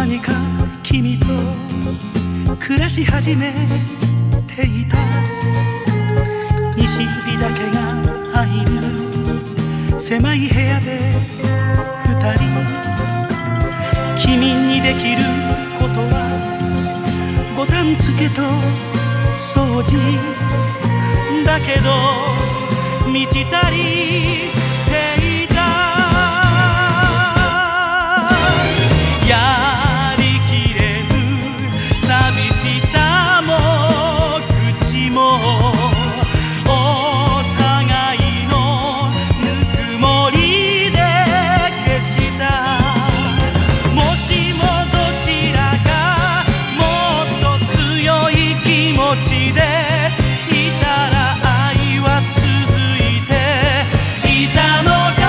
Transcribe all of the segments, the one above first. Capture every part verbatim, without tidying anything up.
にか君と暮らし始めていた。西日だけが入る狭い部屋で二人。君にできることはボタンつけと掃除だけど満ち足りていた。やりきれぬ寂しさも口もお互いのぬくもりで消した。もしもどちらかもっと強い気持ちでいたら愛は続いていたのか。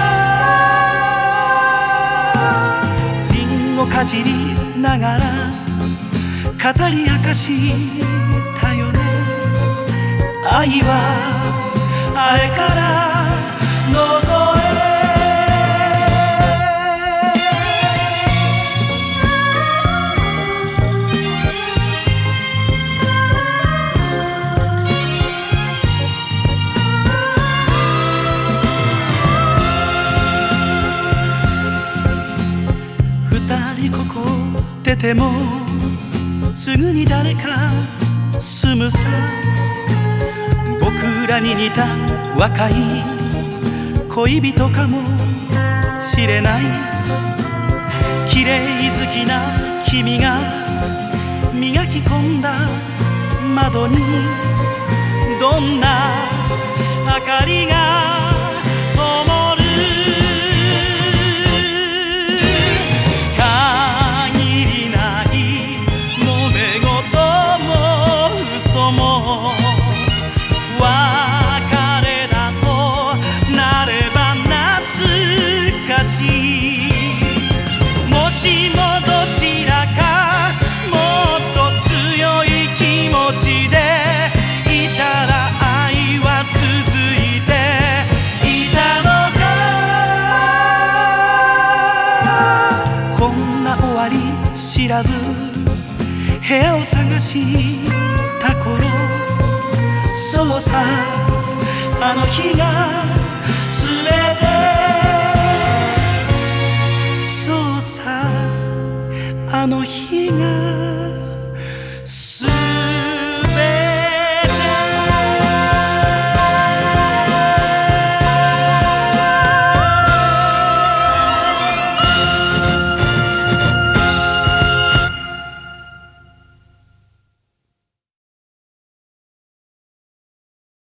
リンゴかじりながら語り明かしたよね。愛はあれからどこへ。二人ここ出てもすぐに誰か住むさ。僕らに似た若い恋人かもしれない。綺麗好きな君が磨き込んだ窓にどんな明かりが灯る。限りない揉め事も嘘も別れだとなれば懐かしい。もしもどちらかもっと強い気持ちでいたら愛は続いていたのか。こんな終わり知らず部屋を探した頃、そうさあの日が全て。そうさあの日が